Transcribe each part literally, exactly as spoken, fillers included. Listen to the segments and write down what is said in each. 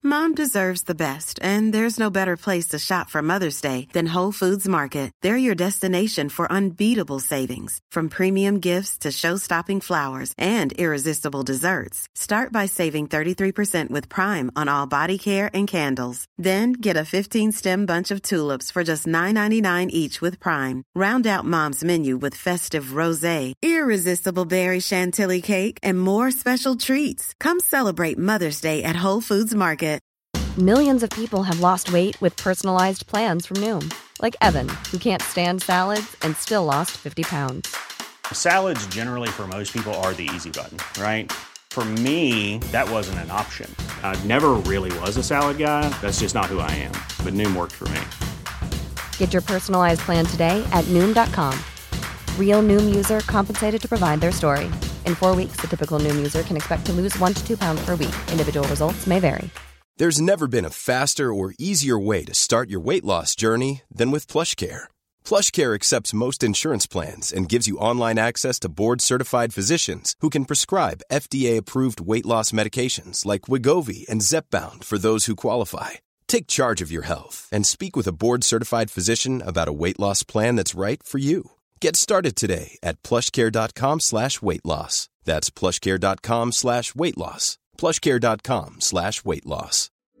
Mom deserves the best, and there's no better place to shop for Mother's Day than Whole Foods Market. They're your destination for unbeatable savings, from premium gifts to show-stopping flowers and irresistible desserts. Start by saving thirty-three percent with Prime on all body care and candles. Then get a fifteen-stem bunch of tulips for just nine ninety-nine each with Prime. Round out Mom's menu with festive rosé, irresistible berry chantilly cake, and more special treats. Come celebrate Mother's Day at Whole Foods Market. Millions of people have lost weight with personalized plans from Noom. Like Evan, who can't stand salads and still lost fifty pounds. Salads generally for most people are the easy button, right? For me, that wasn't an option. I never really was a salad guy. That's just not who I am. But Noom worked for me. Get your personalized plan today at Noom dot com. Real Noom user compensated to provide their story. In four weeks, the typical Noom user can expect to lose one to two pounds per week. Individual results may vary. There's never been a faster or easier way to start your weight loss journey than with PlushCare. PlushCare accepts most insurance plans and gives you online access to board-certified physicians who can prescribe F D A-approved weight loss medications like Wegovy and Zepbound for those who qualify. Take charge of your health and speak with a board-certified physician about a weight loss plan that's right for you. Get started today at plushcare.com slash weight loss. That's plushcare.com slash weight loss. plushcare.com slash weight loss.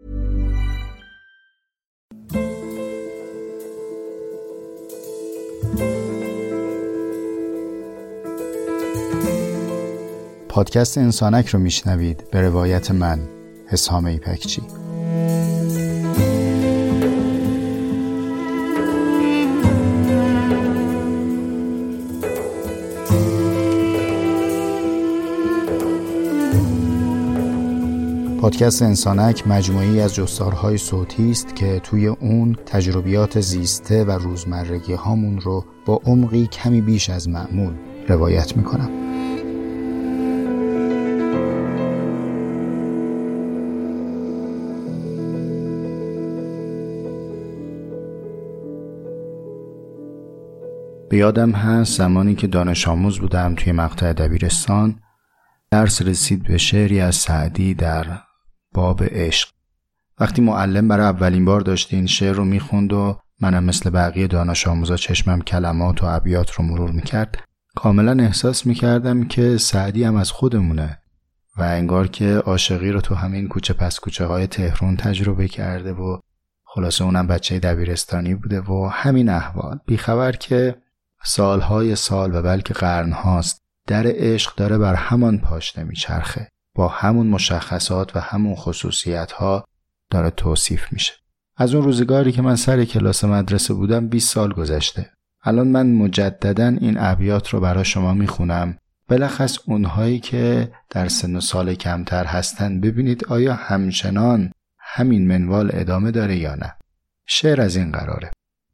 پادکست انسانک رو میشنوید به روایت من، حسام ایپکچی. پادکست انسانک مجموعه‌ای از جستارهای صوتی است که توی اون تجربیات زیسته و روزمرگی هامون رو با عمقی کمی بیش از معمول روایت میکنم. به یادم هست زمانی که دانش آموز بودم توی مقطع دبیرستان، درس رسید به شعری از سعدی در باب عشق. وقتی معلم برای اولین بار داشت این شعر رو میخوند و منم مثل بقیه دانش آموزا چشمم کلمات و ابیات رو مرور میکرد، کاملا احساس میکردم که سعدی هم از خودمونه و انگار که عاشقی رو تو همین کوچه پس کوچه های تهران تجربه کرده و خلاصه اونم بچه دبیرستانی بوده و همین احوال، بیخبر که سالهای سال و بلکه قرنهاست در عشق داره بر همان پاشنه میچرخه، با همون مشخصات و همون خصوصیت ها داره توصیف میشه. از اون روزگاری که من سر کلاس مدرسه بودم بیست سال گذشته. الان من مجدداً این ابیات رو برای شما میخونم، بلخص اونهایی که در سن و سال کمتر هستن ببینید آیا همچنان همین منوال ادامه داره یا نه. شعر از این قراره: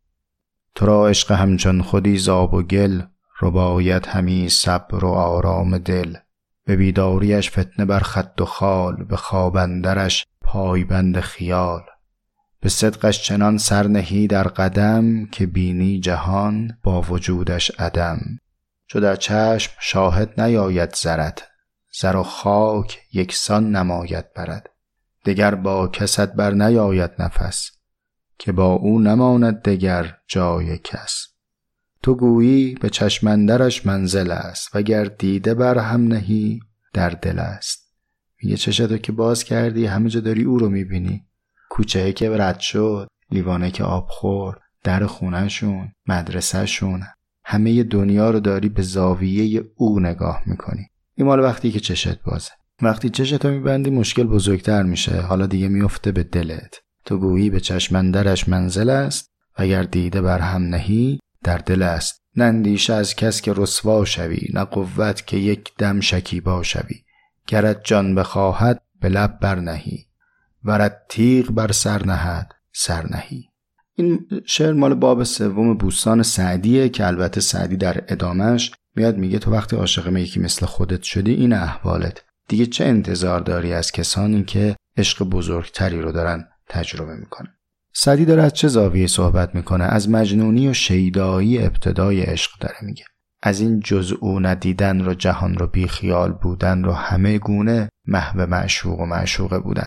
تو را عشق همچون خودی زاب و گل، ربایت همی صبر و آرام دل. به بیداریش فتنه بر خد و خال، به خواب اندرش پایبند خیال. به صدقش چنان سرنهی در قدم، که بینی جهان با وجودش عدم. چو در چشم شاهد نیاید زرت، زر و خاک یکسان نماید برد. دگر با کست بر نیاید نفس، که با او نماند دگر جای کس. تو گویی به چشم اندرش منزل است، وگر دیده بر هم نهی در دل است. میگه چشتو که باز کردی همه جا داری او رو میبینی، کوچه‌ای که رد شد، لیوانه که آب خورد، در خونهشون، مدرسهشون، همه دنیا رو داری به زاویه او نگاه میکنی. این مال وقتی که چشت بازه. وقتی چشتو میبندی مشکل بزرگتر میشه، حالا دیگه میفته به دلت. تو گویی به چشم اندرش منزل است، وگر دیده بر هم نهی در دل است. نندیشه از کس که رسوا شوی، نه قوت که یک دم شکیبا شوی. گرت جان بخواهد به لب بر نهی، ورت تیغ بر سر نهد سر نهی. این شعر مال باب سوم بوستان سعدیه که البته سعدی در ادامهش میاد میگه تو وقتی عاشق یکی مثل خودت شدی این احوالت، دیگه چه انتظار داری از کسانی که عشق بزرگتری رو دارن تجربه میکنن. سعدی داره از چه زاویه صحبت میکنه؟ از مجنونی و شیدایی ابتدای عشق داره میگه، از این جزء ندیدن رو، جهان رو، بی خیال بودن رو، همه گونه محو معشوق و معشوقه بودن.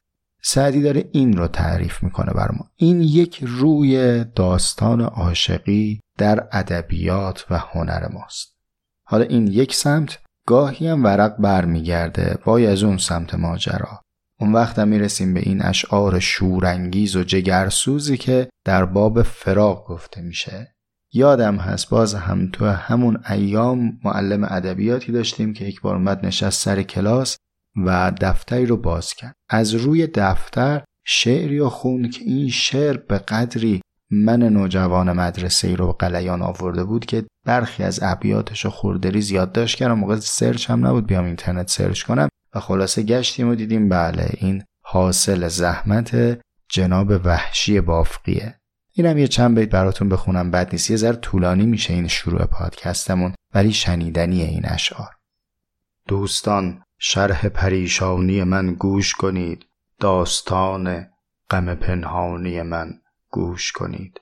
سعدی داره این رو تعریف میکنه بر ما. این یک روی داستان عاشقی در ادبیات و هنر ماست. حالا این یک سمت، گاهی هم ورق برمیگرده وای از اون سمت ماجرا. اون وقت هم میرسیم به این اشعار شورانگیز و جگرسوزی که در باب فراق گفته میشه. یادم هست باز هم تو همون ایام معلم ادبیاتی داشتیم که یک بار اومد نشست سر کلاس و دفتری رو باز کرد. از روی دفتر شعری رو خوند که این شعر به قدری من نوجوان مدرسه‌ای رو غلیان آورده بود که برخی از ابیاتش رو خوردریز یادداشت کردم. موقع سرچ هم نبود بیام اینترنت سرچ کنم و خلاصه گشتیم و دیدیم بله این حاصل زحمت جناب وحشی بافقیه. اینم یه چند بیت براتون بخونم، بد نیست. یه ذره طولانی میشه این شروع پادکستمون ولی شنیدنیه این اشعار. دوستان شرح پریشانی من گوش کنید، داستان غم پنهانی من گوش کنید.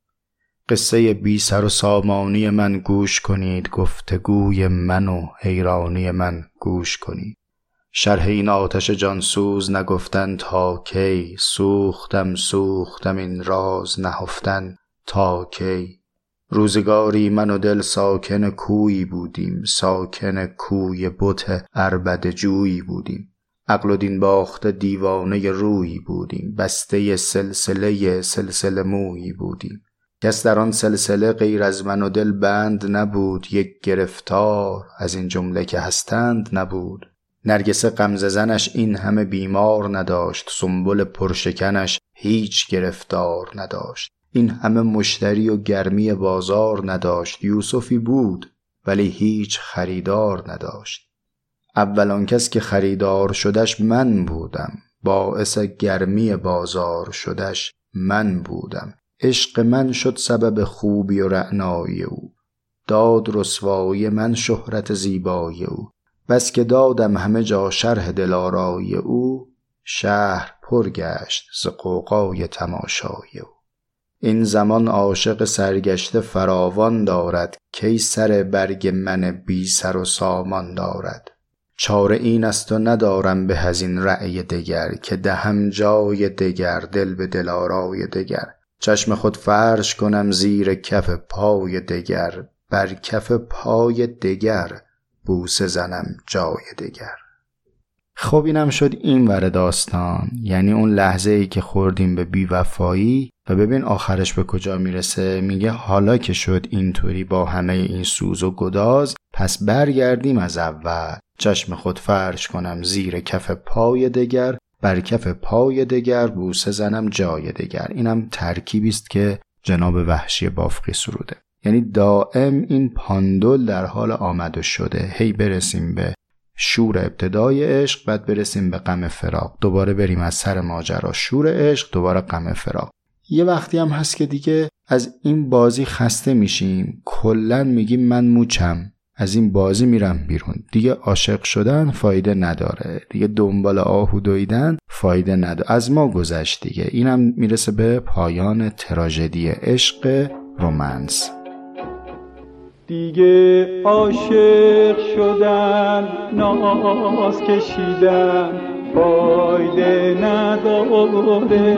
قصه بی سر و سامانی من گوش کنید، گفتگوی من و حیرانی من گوش کنید. شرح این آتش جانسوز نگفتن تا کی، سوختم سوختم این راز نهفتن تا کی. روزگاری من و دل ساکن کویی بودیم، ساکن کوی بت عربده جویی بودیم. عقل و دین باخته دیوانه رویی بودیم، بسته سلسله سلسله مویی بودیم. کس در آن سلسله غیر از من و دل بند نبود، یک گرفتار از این جمله که هستند نبود. نرگس غمزه زنش این همه بیمار نداشت، سنبل پرشکنش هیچ گرفتار نداشت. این همه مشتری و گرمی بازار نداشت، یوسفی بود ولی هیچ خریدار نداشت. اولان کس که خریدار شدش من بودم، باعث گرمی بازار شدش من بودم. عشق من شد سبب خوبی و رعنایی او، داد رسوایی من شهرت زیبایی او. بس که دادم همه جا شرح دلارایی او، شهر پر گشت ز غوغای تماشای او. این زمان عاشق سرگشته فراوان دارد، کی سر برگ من بی سر و سامان دارد. چاره این است و ندارم به از این رأی دگر، که دهم جای دگر دل به دلارای دگر. چشم خود فرش کنم زیر کف پای دگر، بر کف پای دگر بوسه زنم جای دگر. خب اینم شد این ور داستان، یعنی اون لحظه ای که خوردیم به بی‌وفایی و ببین آخرش به کجا میرسه. میگه حالا که شد اینطوری با همه این سوز و گداز، پس برگردیم از اول. چشم خود فرش کنم زیر کف پای دگر، بر کف پای دگر بوسه زنم جای دگر. اینم ترکیبی است که جناب وحشی بافقی سروده. یعنی دائم این پاندول در حال آمد و شده، هی برسیم به شور ابتدای عشق، بعد برسیم به غم فراق، دوباره بریم از سر ماجرا شور عشق، دوباره غم فراق. یه وقتی هم هست که دیگه از این بازی خسته میشیم، کلن میگیم من موچم، از این بازی میرم بیرون. دیگه عاشق شدن فایده نداره، دیگه دنبال آهو دویدن فایده نداره، از ما گذشت دیگه. اینم میرسه به پایان تراژدی عشق رمانس. دیگه عاشق شدن، ناز کشیدن فایده نداره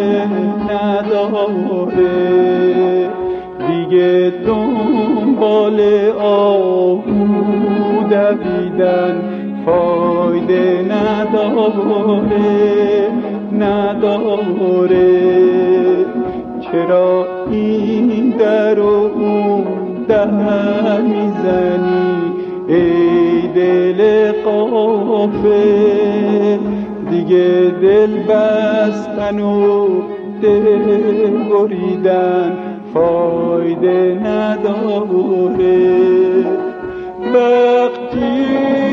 نداره. دیگه دنبال آهو دویدن فایده نداره نداره. چرا این در و اون در میزنی ای دل غافل؟ دیگه دل بستن و دل بریدن فایده نداره. وقتی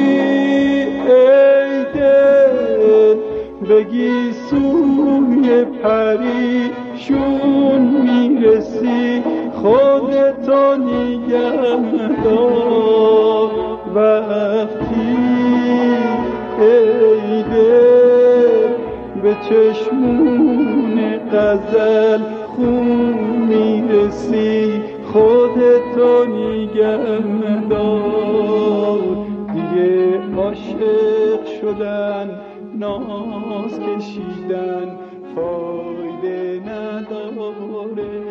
ای دل بگی سوی پریشون میرسی، خودتو نگه دار. وقتی ای دل به چشمون غزل خون میرسی، خودتو نگه دار. دیگه عاشق شدن ناز کشیدن فایده نداره.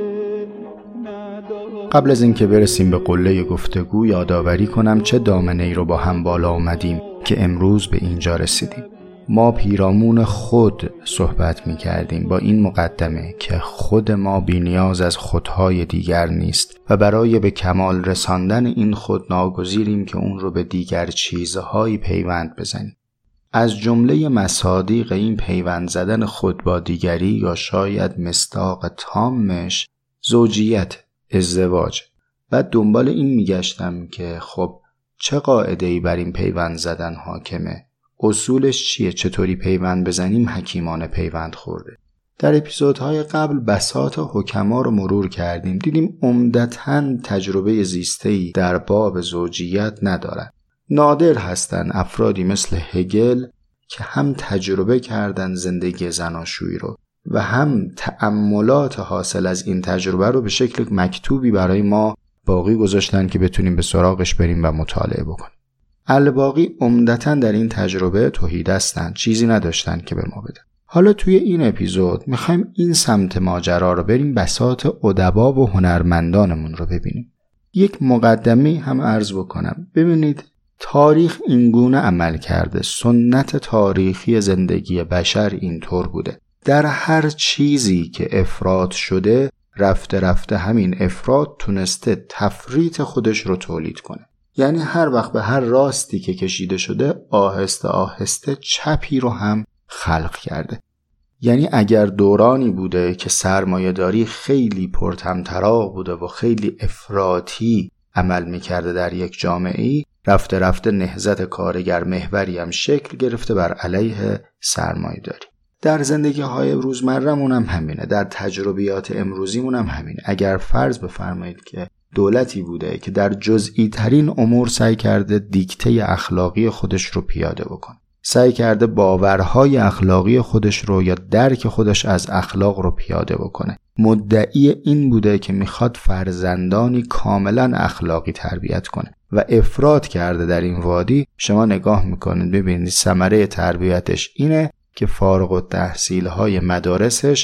قبل از اینکه برسیم به قله گفتگو یادآوری کنم چه دامنه‌ای رو با هم بالا آمدیم که امروز به اینجا رسیدیم. ما پیرامون خود صحبت می کردیم با این مقدمه که خود ما بی نیاز از خودهای دیگر نیست و برای به کمال رساندن این خود ناگزیریم که اون رو به دیگر چیزهایی پیوند بزنیم. از جمله مصادیق این پیوند زدن خود با دیگری یا شاید مصداق تامش زوجیت، ازدواج. و دنبال این میگشتم که خب چه قاعده‌ای بر این پیوند زدن حاکمه؟ اصولش چیه؟ چطوری پیوند بزنیم حکیمانه پیوند خورده؟ در اپیزودهای قبل بساط حکما رو مرور کردیم. دیدیم عمدتاً تجربه زیسته‌ای در باب زوجیت ندارن. نادر هستن افرادی مثل هگل که هم تجربه کردن زندگی زناشویی رو و هم تأملات حاصل از این تجربه رو به شکل مکتوبی برای ما باقی گذاشتن که بتونیم به سراغش بریم و مطالعه بکنیم. الباقی عمدتاً در این تجربه تهیدستن، چیزی نداشتن که به ما بدن. حالا توی این اپیزود میخوایم این سمت ماجرا رو بریم، بساط ادبا و هنرمندانمون رو ببینیم. یک مقدمه هم عرض بکنم. ببینید تاریخ اینگونه عمل کرده، سنت تاریخی زندگی بشر اینطور بوده. در هر چیزی که افراط شده رفته رفته همین افراط تونسته تفریط خودش رو تولید کنه. یعنی هر وقت به هر راستی که کشیده شده آهسته آهسته چپی رو هم خلق کرده. یعنی اگر دورانی بوده که سرمایه‌داری خیلی پرطمطراق بوده و خیلی افراطی عمل می‌کرده در یک جامعه‌ای، رفته رفته نهضت کارگر محوری هم شکل گرفته بر علیه سرمایه‌داری. در زندگی های روزمره‌مون هم همینه، در تجربیات امروزیمون هم همینه. اگر فرض بفرمایید که دولتی بوده که در جزئی ترین امور سعی کرده دیکته اخلاقی خودش رو پیاده بکنه، سعی کرده باورهای اخلاقی خودش رو یا درک خودش از اخلاق رو پیاده بکنه، مدعی این بوده که میخواد فرزندانی کاملا اخلاقی تربیت کنه و افراط کرده در این وادی، شما نگاه میکنید ببینید ثمره تربیتش اینه که فارغ التحصیل های مدارسش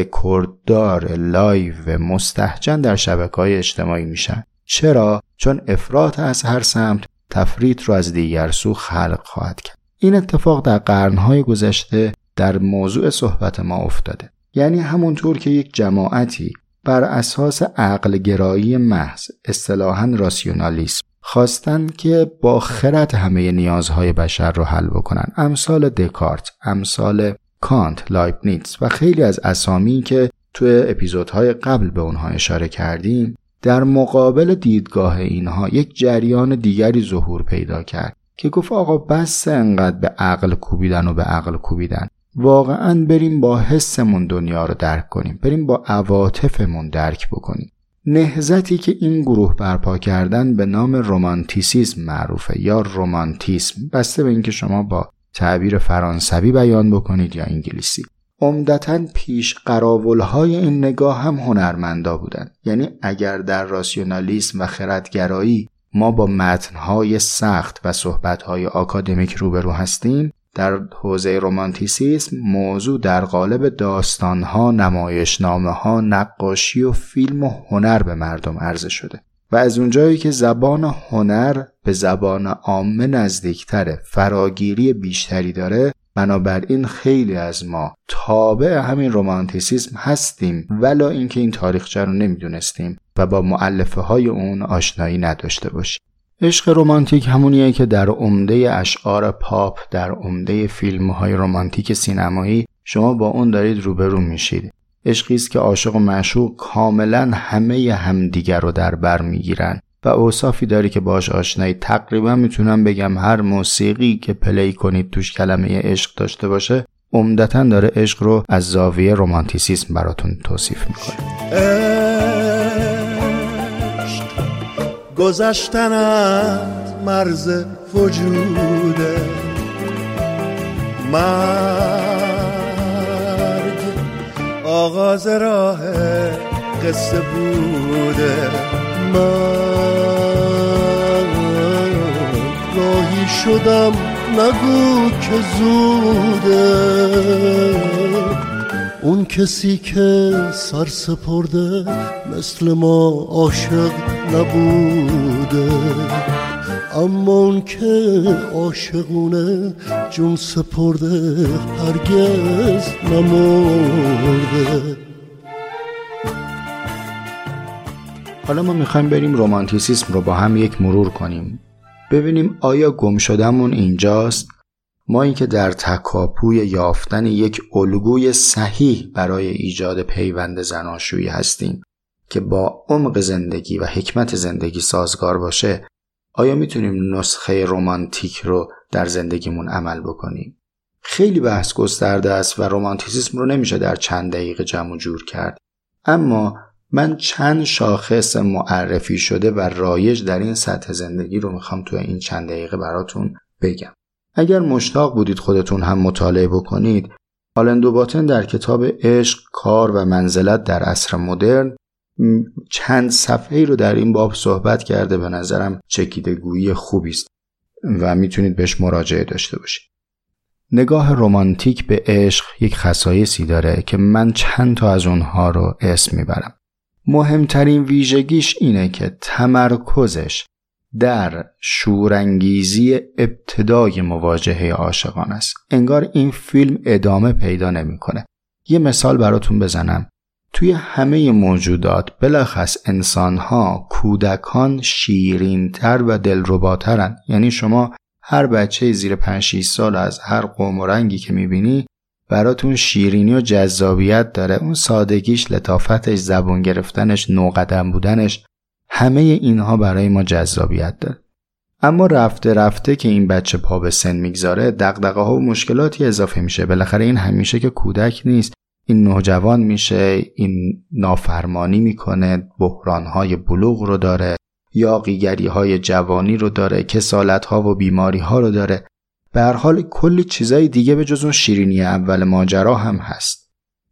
رکورددار لایو مستهجن در شبکه‌های اجتماعی میشن. چرا؟ چون افراط از هر سمت تفریط رو از دیگر سو خلق خواهد کرد. این اتفاق در قرنهای گذشته در موضوع صحبت ما افتاده. یعنی همونطور که یک جماعتی بر اساس عقل گرایی محض، اصطلاحاً راسیونالیسم، خواستن که با خرد همه نیازهای بشر رو حل بکنن، امثال دکارت، امثال کانت، لایبنیتس و خیلی از اسامی که توی اپیزودهای قبل به اونها اشاره کردیم، در مقابل دیدگاه اینها یک جریان دیگری ظهور پیدا کرد که گفت آقا بس انقدر به عقل کوبیدن و به عقل کوبیدن، واقعاً بریم با حسمون دنیا رو درک کنیم، بریم با عواطفمون درک بکنیم. نهضتی که این گروه برپا کردن به نام رومانتیسیسم معروفه یا رومانتیسم، بسته به اینکه شما با تعبیر فرانسوی بیان بکنید یا انگلیسی. عمدتاً پیش قراولهای این نگاه هم هنرمندا بودن. یعنی اگر در راسیونالیسم و خردگرایی ما با متنهای سخت و صحبتهای آکادمیک روبرو هستیم، در حوزه رومانتیسیسم موضوع در قالب داستانها، نمایشنامه‌ها، نقاشی و فیلم و هنر به مردم عرضه شده و از اونجایی که زبان هنر به زبان عامه نزدیکتره، فراگیری بیشتری داره، بنابراین خیلی از ما تابع همین رومانتیسیسم هستیم، ولا اینکه این تاریخچه رو نمیدونستیم و با مؤلفه های اون آشنایی نداشته باشیم. عشق رمانتیک همونیه که در عمده اشعار پاپ، در عمده فیلم‌های رمانتیک سینمایی شما با اون دارید روبرو میشید. عشقی است که عاشق و معشوق کاملا همه همدیگر رو در بر میگیرن و اوصافی داره که باهاش آشنایی. تقریبا میتونم بگم هر موسیقی که پلی کنید توش کلمه عشق داشته باشه، عمدتاً داره عشق رو از زاویه رمانتیسیسم براتون توصیف میکنه. گذشتن از مرز وجوده، مرگ آغاز راه قصه بوده. من راهی شدم نگو که زوده. اون کسی که سر سپرده مثل ما عاشق نبوده، اما اون که عاشقونه جون سپرده هرگز نمرده. حالا ما میخوایم بریم رمانتیسیسم رو با هم یک مرور کنیم، ببینیم آیا گم شدمون اینجاست؟ ما این که در تکاپوی یافتن یک الگوی صحیح برای ایجاد پیوند زناشویی هستیم که با عمق زندگی و حکمت زندگی سازگار باشه، آیا میتونیم نسخه رمانتیک رو در زندگیمون عمل بکنیم؟ خیلی بحث گسترده است و رمانتیسیسم رو نمیشه در چند دقیقه جمع جور کرد، اما من چند شاخص معرفی شده و رایج در این سطح زندگی رو میخوام توی این چند دقیقه براتون بگم. اگر مشتاق بودید خودتون هم مطالعه بکنید، آلن باتن در کتاب عشق، کار و منزلت در عصر مدرن چند صفحه‌ای رو در این باب صحبت کرده. به نظرم چکیدگویی خوبی است و میتونید بهش مراجعه داشته باشید. نگاه رمانتیک به عشق یک خصایصی داره که من چند تا از اونها رو اسم میبرم. مهمترین ویژگیش اینه که تمرکزش در شورانگیزی ابتدای مواجهه عاشقان است. انگار این فیلم ادامه پیدا نمیکنه. یه مثال براتون بزنم. توی همه موجودات بلخص انسان‌ها، کودکان شیرین‌تر و دلرباترن. یعنی شما هر بچه زیر پنج شش سال از هر قوم و رنگی که میبینی براتون شیرینی و جذابیت داره. اون سادگیش، لطافتش، زبون گرفتنش، نوقدم بودنش، همه اینها برای ما جذابیت داره. اما رفته رفته که این بچه پا به سن میگذاره، دغدغه ها و مشکلاتی اضافه میشه. بالاخره این همیشه که کودک نیست، این نوجوان میشه، این نافرمانی میکنه، بحرانهای بلوغ رو داره، یاغیگری های جوانی رو داره، کسالت ها و بیماری ها رو داره. به هر حال کلی چیزای دیگه به جز اون شیرینی اول ماجرا هم هست.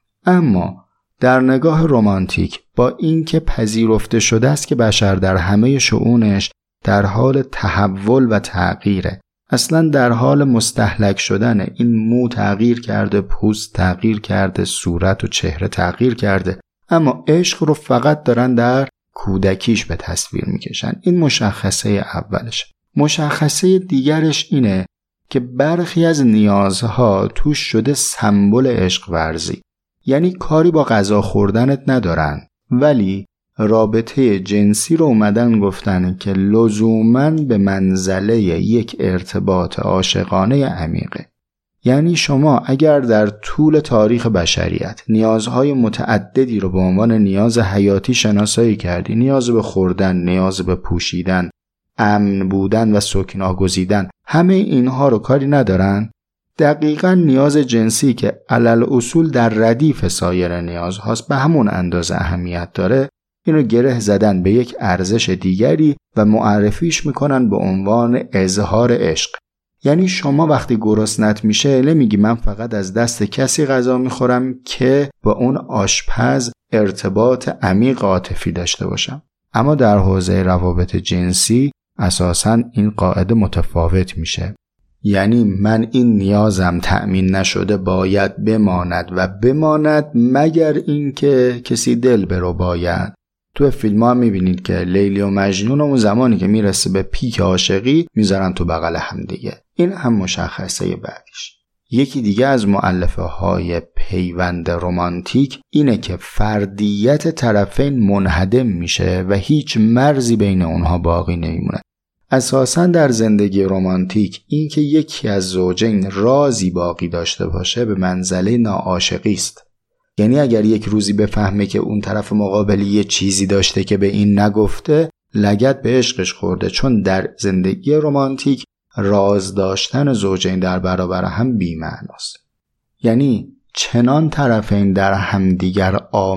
اما در نگاه رمانتیک با اینکه پذیرفته شده است که بشر در همه شؤونش در حال تحول و تغییره، اصلا در حال مستهلک شدنه. این مو تغییر کرده، پوست تغییر کرده، صورت و چهره تغییر کرده، اما عشق رو فقط دارن در کودکیش به تصویر میکشن. این مشخصه اولش. مشخصه دیگرش اینه که برخی از نیازها توش شده سمبل عشق ورزی. یعنی کاری با غذا خوردنت ندارن، ولی رابطه جنسی رو اومدن گفتن که لزوماً به منزله یک ارتباط عاشقانه عمیقه. یعنی شما اگر در طول تاریخ بشریت نیازهای متعددی رو به عنوان نیاز حیاتی شناسایی کردی، نیاز به خوردن، نیاز به پوشیدن، امن بودن و سکنا گزیدن، همه اینها رو کاری ندارن، دقیقاً نیاز جنسی که علل اصول در ردیف سایر نیازهاست به همون اندازه اهمیت داره، اینو گره زدن به یک ارزش دیگری و معرفیش میکنن به عنوان اظهار عشق. یعنی شما وقتی گرسنت میشه نمیگی من فقط از دست کسی غذا میخورم که با اون آشپز ارتباط عمیق عاطفی داشته باشم. اما در حوزه روابط جنسی اساساً این قاعده متفاوت میشه. یعنی من این نیازم تأمین نشده باید بماند و بماند مگر اینکه کسی دل برو باید. تو فیلم ها میبینید که لیلی و مجنون اون زمانی که میرسه به پیک عاشقی میذارن تو بغل هم دیگه. این هم مشخصه بعدیش. یکی دیگه از مؤلفه های پیوند رمانتیک اینه که فردیت طرفین منهدم میشه و هیچ مرزی بین اونها باقی نمیمونه. اساساً در زندگی رمانتیک این که یکی از زوجین رازی باقی داشته باشه به منزله ناعاشقی است. یعنی اگر یک روزی بفهمه که اون طرف مقابلی یه چیزی داشته که به این نگفته، لگد به عشقش خورده، چون در زندگی رمانتیک راز داشتن زوجین در برابر هم بی‌معناست. یعنی چنان طرفین در همدیگر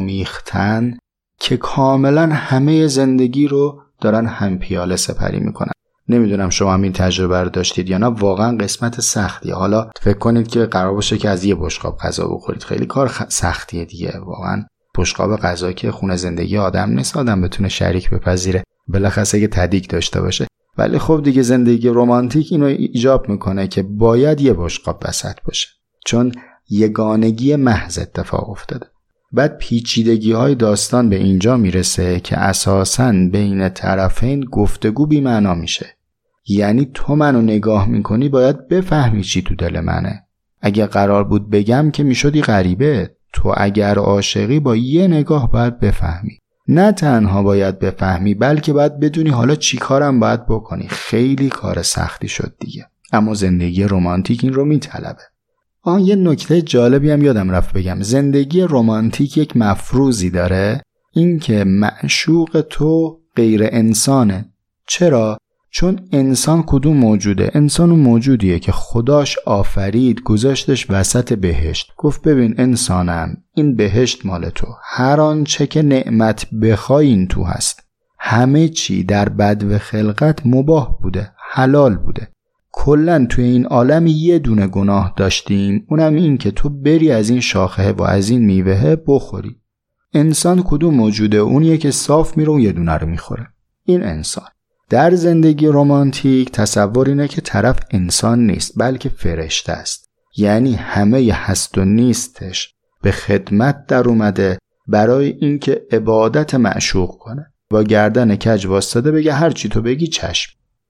آمیختن که کاملا همه زندگی رو دارن هم پیاله سپری میکنن. نمیدونم شما هم این تجربه رو داشتید یا نه، واقعا قسمت سختیه. حالا فکر کنید که قرار باشه که از یه بشقاب غذا بخورید، خیلی کار خ... سختیه دیگه. واقعا بشقاب غذا که خونه زندگی آدم نیست آدم بتونه شریک بپذیره، بالاخره که تدیک داشته باشه. ولی خب دیگه زندگی رمانتیک اینو ایجاب میکنه که باید یه بشقاب وسط باشه، چون یگانگی محض اتفاق افتاده. بعد پیچیدگی های داستان به اینجا میرسه که اساساً بین طرفین گفتگو بی معنا میشه. یعنی تو منو نگاه میکنی باید بفهمی چی تو دل منه. اگه قرار بود بگم که میشدی غریبه. تو اگر عاشقی با یه نگاه باید بفهمی. نه تنها باید بفهمی بلکه باید بدونی حالا چی کارم باید بکنی. خیلی کار سختی شد دیگه، اما زندگی رمانتیک این رو میطلبه. آن یه نکته جالبی هم یادم رفت بگم. زندگی رمانتیک یک مفروضی داره، این که معشوق تو غیر انسانه. چرا؟ چون انسان کدوم موجوده؟ انسان اون موجودیه که خداش آفرید گذاشتش وسط بهشت، گفت ببین انسانم این بهشت مال تو، هر آنچه که نعمت بخوای این تو هست. همه چی در بدو خلقت مباح بوده، حلال بوده. کلن توی این عالم یه دونه گناه داشتیم، اونم این که تو بری از این شاخه و از این میوه بخوری. انسان کدوم موجوده؟ اونیه که صاف میره و یه دونه رو میخوره. این انسان. در زندگی رمانتیک تصور اینه که طرف انسان نیست بلکه فرشته است. یعنی همه هست و نیستش به خدمت در اومده برای اینکه عبادت معشوق کنه. با گردن کج واسطه بگه هر چی تو بگی چشم.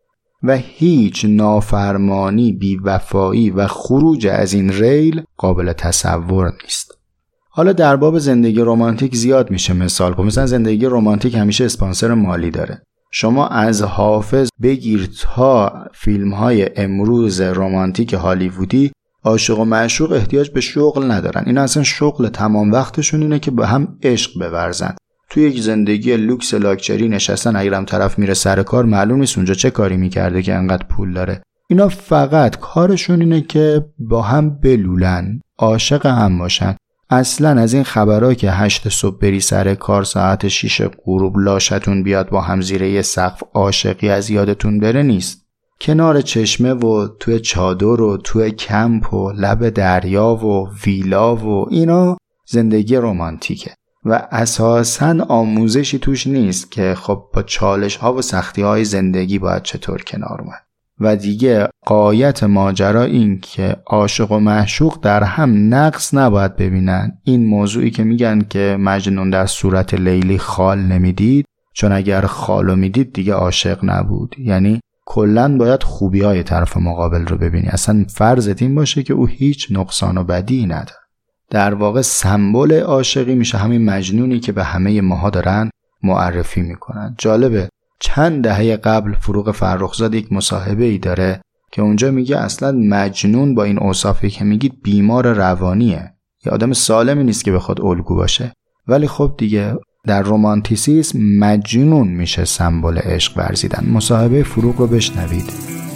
و هیچ نافرمانی، بی‌وفایی و خروج از این ریل قابل تصور نیست. حالا در باب زندگی رمانتیک زیاد میشه مثال کنم. مثلا زندگی رمانتیک همیشه اسپانسر مالی داره. شما از حافظ بگیر تا فیلم‌های امروز رمانتیک هالیوودی، عاشق و معشوق احتیاج به شغل ندارن. اینا اصلا شغل تمام وقتشون اینه که به هم عشق بورزن. توی یک زندگی لوکس لاکچری نشستن، اگرم طرف میره سر کار معلوم نیست اونجا چه کاری میکرده که انقدر پول داره. اینا فقط کارشون اینه که با هم بلولن، عاشق هم باشن. اصلا از این خبرها که هشت صبح بری سر کار ساعت شیش غروب لاشتون بیاد با هم زیر یه سقف عاشقی از یادتون بره نیست. کنار چشمه و توی چادر و توی کمپ و لب دریا و ویلا و اینا زندگی رمانتیکه و اساساً آموزشی توش نیست که خب با چالش ها و سختی های زندگی باید چطور کنار اومد. و دیگه غایت ماجرا این که عاشق و معشوق در هم نقص نباید ببینن. این موضوعی که میگن که مجنون در صورت لیلی خال نمیدید، چون اگر خالو میدید دیگه عاشق نبود. یعنی کلن باید خوبی های طرف مقابل رو ببینی. اصلا فرضت این باشه که او هیچ نقصان و بدی نداره. در واقع سمبل عاشقی میشه همین مجنونی که به همه ماها دارن معرفی میکنن. جالبه چند دهه قبل فروغ فرخزاد یک مصاحبه ای داره که اونجا میگه اصلا مجنون با این اوصافی که میگید بیمار روانیه، یه آدم سالمی نیست که بخواد الگو باشه. ولی خب دیگه در رومانتیسیسم مجنون میشه سمبل عشق ورزیدن. مصاحبه فروغ رو بشنوید.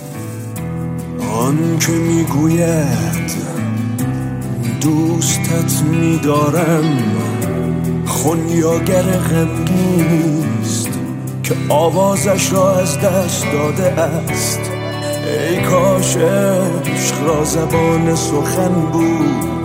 آن که میگوید دوستت میدارم خونیاگر غمگینیست که آوازش را از دست داده است. ای کاش عشق را زبان سخن بود.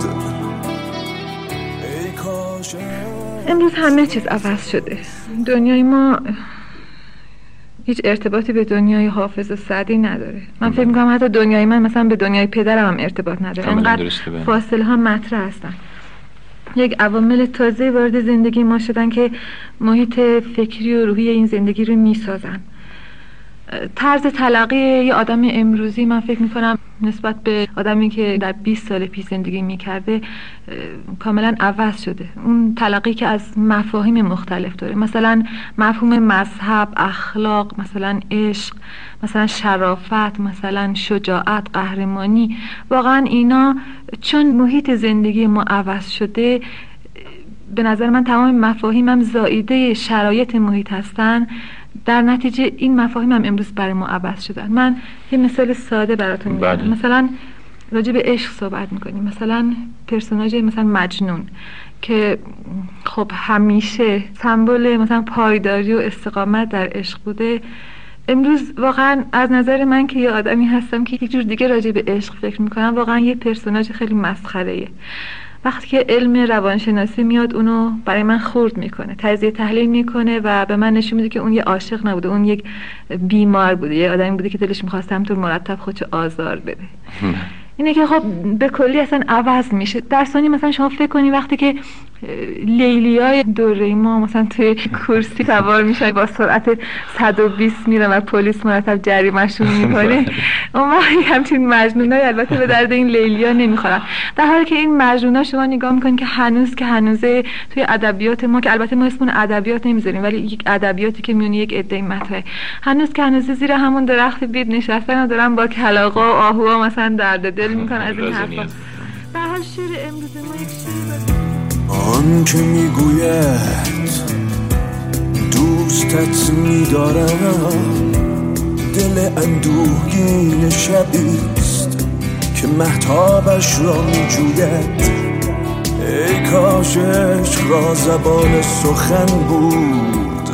ای کاش امروز همه چیز عوض شده. دنیای ما هیچ ارتباطی به دنیای حافظ و سعدی نداره. من فکر میکنم حتی دنیای من مثلا به دنیای پدرم هم ارتباط نداره. انقدر فاصله ها مطرح هستن. یک عوامل تازه وارد زندگی ما شدن که محیط فکری و روحی این زندگی رو میسازن. طرز تلقی یه آدم امروزی من فکر میکنم نسبت به آدمی که در بیست سال پیش زندگی میکرده کاملا عوض شده. اون تلقی که از مفاهیم مختلف داره، مثلا مفهوم مذهب، اخلاق، مثلا عشق، مثلا شرافت، مثلا شجاعت، قهرمانی، واقعا اینا چون محیط زندگی ما عوض شده، به نظر من تمام مفاهیمم زائیده شرایط محیط هستن. در نتیجه این مفاهیم هم امروز برای ما عوض شدن. من یه مثال ساده براتون میگم. مثلا راجع به عشق صحبت میکنیم. مثلا پرسوناژ مثلا مجنون که خب همیشه سمبل مثلا پایداری و استقامت در عشق بوده، امروز واقعا از نظر من که یه آدمی هستم که یک جور دیگه راجع به عشق فکر میکنم، واقعا یه پرسوناژ خیلی مسخره‌ایه. وقتی که علم روانشناسی میاد اونو برای من خرد میکنه، تجزیه تحلیل میکنه و به من نشون میده که اون یه عاشق نبوده، اون یک بیمار بوده، یه آدمی بوده که دلش میخواست همطور مرتب خودشو آزار بده. اینه که خب به کلی اصلا عوض میشه. در ثانی مثلا شما فکر کنی وقتی که لیلیای دوره ما مثلا توی کرسی سوار میشه با سرعت صد و بیست میره و پلیس مرتب جریمه‌شون میکنه، اون وقت همچین مجنونای البته به درد این لیلیا نمیخورن. در حالی که این مجنونا شما نگاه میکنین که هنوز که هنوزه توی ادبیات ما، که البته ما اسمون ادبیات نمیذاریم ولی یک ادبیاتی که میونه یک عده مطرح، هنوز که هنوز زیر همون درخت بید نشستن و دارن با کلاغا و آهوها مثلا درد دل میکنن از این حرفا. در حال شعر امروز ما یک شعر آن که میگوید دوستت میدارم، دل اندوهگین شبیست که مهتابش را میجوید. ای کاش عشق را زبان سخن بود،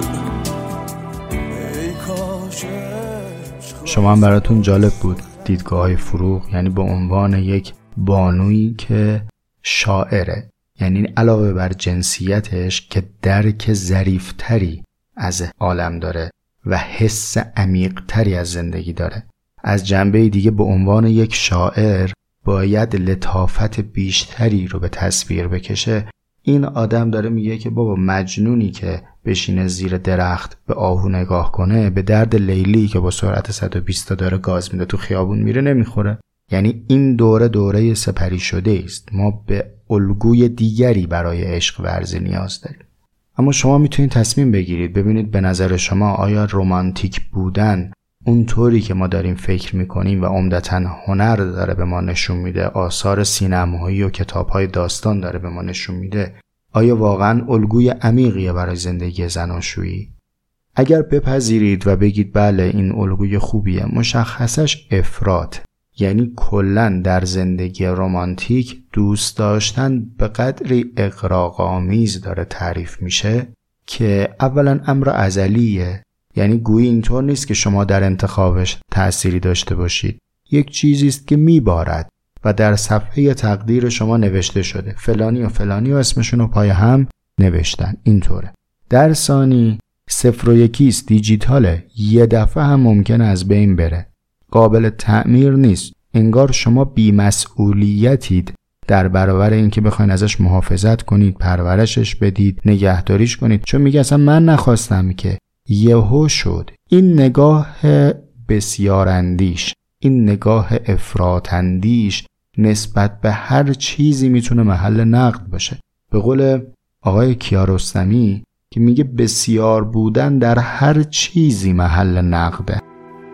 ای کاش عشق. شما هم براتون جالب بود دیدگاه فروغ، یعنی به عنوان یک بانویی که شاعره، یعنی علاوه بر جنسیتش که درک ظریف‌تری از عالم داره و حس عمیق‌تری از زندگی داره، از جنبه دیگه به عنوان یک شاعر باید لطافت بیشتری رو به تصویر بکشه. این آدم داره میگه که بابا مجنونی که بشینه زیر درخت به آهو نگاه کنه به درد لیلی که با سرعت صد و بیست تا داره گاز میده تو خیابون میره نمیخوره. یعنی این دوره دوره سپری شده است. ما به الگوی دیگری برای عشق ورزی نیاز داریم. اما شما میتونید تصمیم بگیرید ببینید به نظر شما آیا رمانتیک بودن اونطوری که ما داریم فکر میکنیم و عمدتاً هنر داره به ما نشون میده، آثار سینمایی و کتابهای داستان داره به ما نشون میده، آیا واقعاً الگوی عمیقیه برای زندگی زناشویی؟ اگر بپذیرید و بگید بله این الگوی خوبیه، مشخصش افراط، یعنی کلن در زندگی رمانتیک دوست داشتن به قدری اغراق‌آمیز داره تعریف میشه که اولا امر ازلیه، یعنی گویی اینطور نیست که شما در انتخابش تأثیری داشته باشید، یک چیزی است که میبارد و در صفحه تقدیر شما نوشته شده، فلانی و فلانی و اسمشون رو پای هم نوشتن، اینطوره. در ثانی صفر و یکیست، دیجیتاله، یه دفعه هم ممکنه از بین بره، قابل تعمیر نیست. انگار شما بی‌مسئولیتید در برابر اینکه بخواید ازش محافظت کنید، پرورشش بدید، نگهداریش کنید، چون میگه اصلا من نخواستم که یهو شد. این نگاه بسیار اندیش، این نگاه افراط اندیش نسبت به هر چیزی میتونه محل نقد باشه. به قول آقای کیارستمی که میگه بسیار بودن در هر چیزی محل نقده.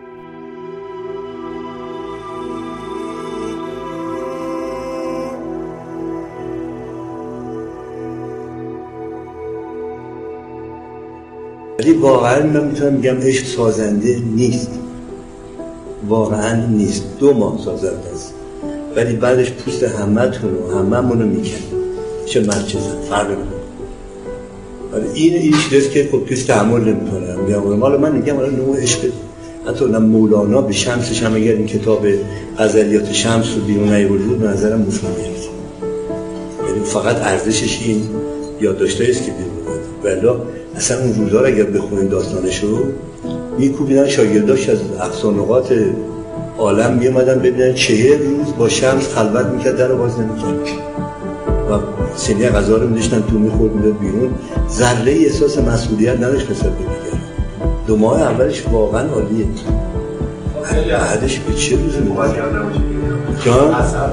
ولی واقعا من میتونم بگم عشق سازنده نیست، واقعا نیست. دو ماه سازنده است ولی بعدش پوست همتون و هممونو میکنه، چه مرد چه زن فرق نمیکنه. ولی این این چیزیست که خب کسی تحمل نمیکنه. میگم حالا من میگم حالا نوع عشق، حتی نه مولانا به شمسش هم اگر این کتاب غزلیات شمس رو بیرون نیاورده بود به نظرم مفهوم نیست، یعنی فقط ارزشش این یادداشتایی است که بیرون اومد. اصلا اون روزا رو اگر بخونید داستانش رو میکوبیدن شاگرداش از اقصا نقاط عالم میومدن ببینن چهل روز با شمس خلوت میکرد، در رو باز نمیکرد و سینی غذا رو میداشتن تو میخورد میداد بیرون، ذره احساس مسئولیت نداشت نسبت به دیگران. دو ماه اولش واقعا عالیه. بعدش به چه روز میاد جان؟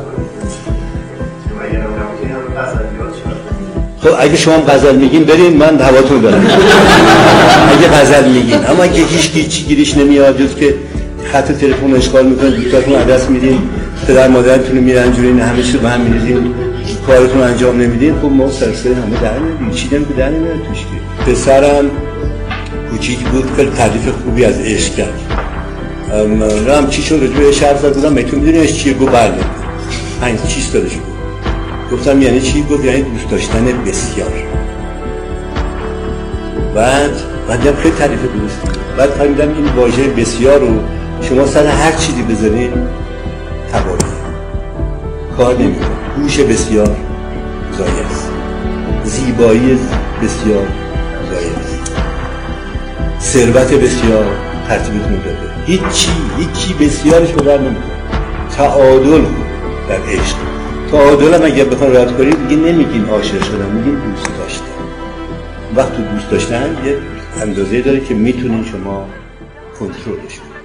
خب اگه شما غزل میگین بریم من هواتون دارم اگه غزل میگین، اما اگه هیچ هیچ گیریش نمیاد جز که خط تلفن رو اشغال میکنید، دوستاتون عدس میدین، پدر مادرتون رو میرنجونین، همه چیز به هم میریزین، کارتون انجام نمیدین، خب ما سرسری همه در نمیدیم، چی نمیده در نمیاد توش که. پسرم کوچیک بود خیلی تعریف خوبی از عشق کرد. رام چی شد رجوع شرف زد بودم میتون میدونی عشق چیه؟ گو بله پنج چیز داده شد. گفتم یعنی چی؟ گفت یعنی دوست داشتن بسیار. بعد بعدم خیلی تعریف درستی. بعد فهمیدم این واژه بسیار رو شما سر هر چیزی بزنید تباهی کار نمیکنه. هوش بسیار، ضایع است، زیبایی بسیار ضایع است، ثروت بسیار ترتیبتون داده، هیچی هیچی بسیارش رو بر نمی‌داره. تعادل در عشق، تعادل هم اگه بخوان رعایت کنید دیگه نمیگین عاشق شدن، میگین دوست داشتن. وقتی دوست داشتن یه اندازه‌ای داره که میتونین شما کنترلش کنید.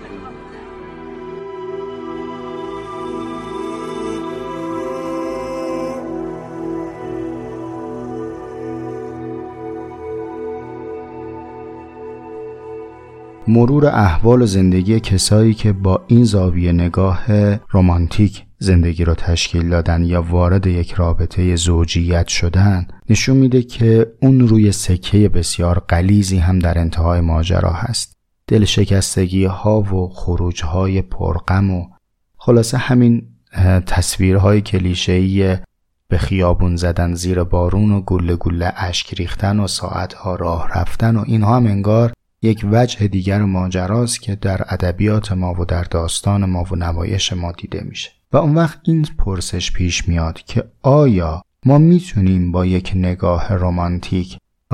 مرور احوال و زندگی کسایی که با این زاویه نگاه رمانتیک زندگی رو تشکیل دادن یا وارد یک رابطه زوجیت شدن نشون میده که اون روی سکه بسیار غلیظی هم در انتهای ماجرا هست. دل شکستگی ها و خروج های پرغم و خلاصه همین تصویرهای کلیشه‌ای به خیابون زدن زیر بارون و گله گله اشک ریختن و ساعتها راه رفتن و اینها هم انگار یک وجه دیگر ماجراست که در ادبیات ما و در داستان ما و نمایش ما دیده میشه. و اون وقت این پرسش پیش میاد که آیا ما میتونیم با یک نگاه رمانتیک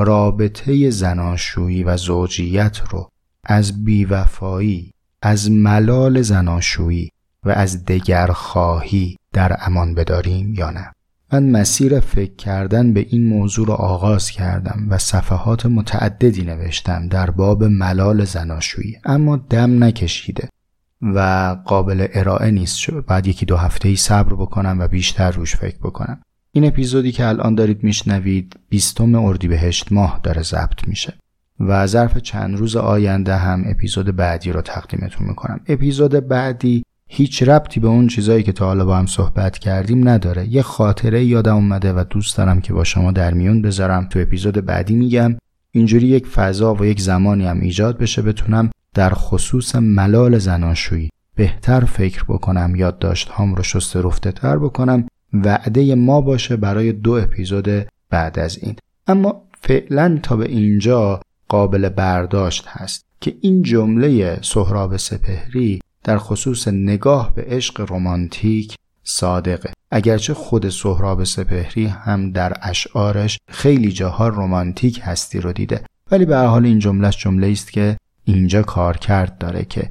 رابطه زناشویی و زوجیت رو از بیوفایی، از ملال زناشویی و از دگرخواهی در امان بداریم یا نه؟ من مسیر فکر کردن به این موضوع رو آغاز کردم و صفحات متعددی نوشتم در باب ملال زناشویی، اما دم نکشیده و قابل ارائه نیست. شد بعد یکی دو هفته‌ای صبر بکنم و بیشتر روش فکر بکنم. این اپیزودی که الان دارید میشنوید بیستم اردیبهشت ماه داره ضبط میشه و ظرف چند روز آینده هم اپیزود بعدی رو تقدیمتون میکنم. اپیزود بعدی هیچ ربطی به اون چیزایی که تا حالا با هم صحبت کردیم نداره. یه خاطره یادم اومده و دوست دارم که با شما در میون بذارم. تو اپیزود بعدی میگم اینجوری یک فضا و یک زمانی هم ایجاد بشه بتونم در خصوص ملال زناشویی بهتر فکر بکنم، یادداشت هام رو شسته رفته تر بکنم. وعده ما باشه برای دو اپیزود بعد از این. اما فعلا تا به اینجا قابل برداشت هست که این جمله سهراب سپهری در خصوص نگاه به عشق رمانتیک صادقه. اگرچه خود سهراب سپهری هم در اشعارش خیلی جاها رمانتیک هستی رو دیده، ولی به هر حال این جملهش جمله است که اینجا کار کرد داره که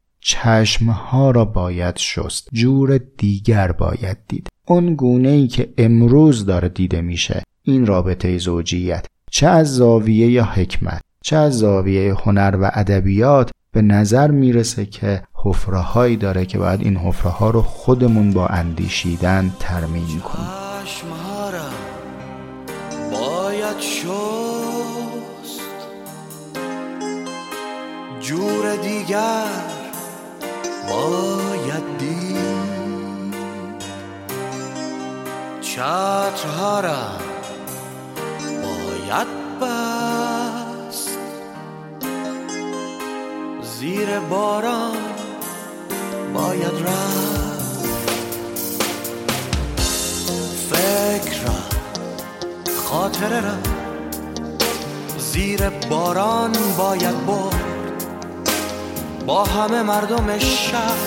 چشمها را باید شست، جور دیگر باید دید. اون گونه‌ای که امروز داره دیده میشه این رابطه زوجیت، چه از زاویه یا حکمت چه از زاویه هنر و ادبیات، به نظر میرسه که حفره هایی داره که باید این حفره ها رو خودمون با اندیشیدن ترمیم کنیم. چشمها را باید شست، جور دیگر باید دید، چترها را باید بست، زیر باران باید رفت، فکر را خاطره را زیر باران باید برد، با همه مردم شهر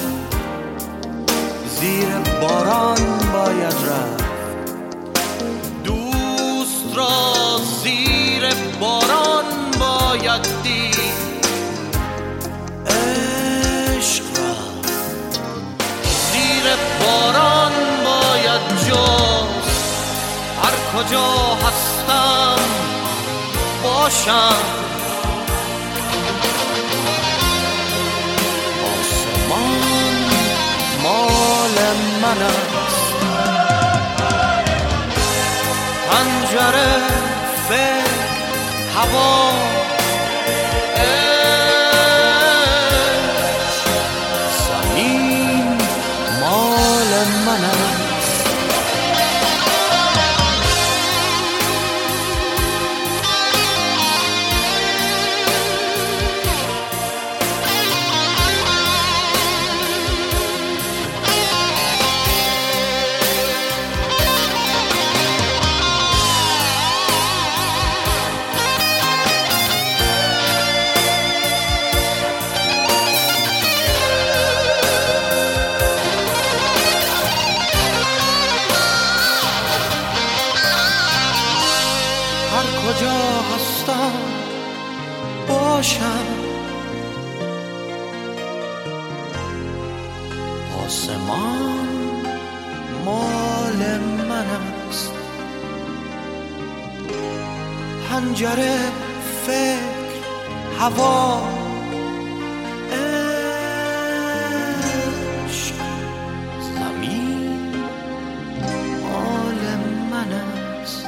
زیر باران باید رفت، دوست را زیر باران باید دید، عشق را زیر باران باید جست، هر کجا هستم باشم، آسمان مال من است، پنجره فکر هوا زمین مال من است. کجا هستم باشم آسمان مال من است پنجره فکر هوا عشق زمین مال من است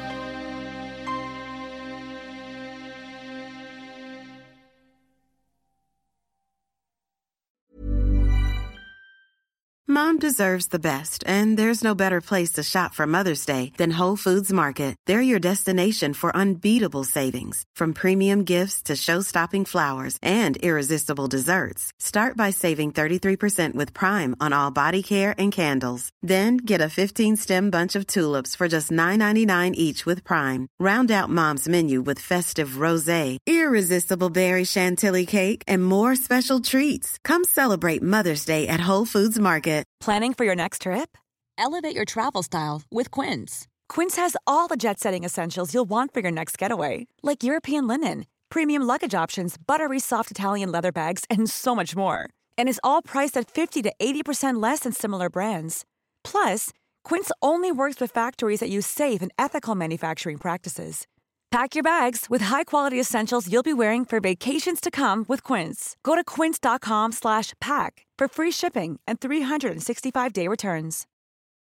Mom deserves the best, and there's no better place to shop for Mother's Day than Whole Foods Market. They're your destination for unbeatable savings, from premium gifts to show-stopping flowers and irresistible desserts. Start by saving thirty-three percent with Prime on all body care and candles. Then get a fifteen-stem bunch of tulips for just nine ninety-nine each with Prime. Round out Mom's menu with festive rosé, irresistible berry chantilly cake, and more special treats. Come celebrate Mother's Day at Whole Foods Market. Planning for your next trip? Elevate your travel style with Quince. Quince has all the jet-setting essentials you'll want for your next getaway, like European linen, premium luggage options, buttery soft Italian leather bags, and so much more. And is all priced at fifty to eighty percent less than similar brands. Plus, Quince only works with factories that use safe and ethical manufacturing practices. Pack your bags with high-quality essentials you'll be wearing for vacations to come with Quince. Go to quince.com slash pack for free shipping and three sixty-five day returns.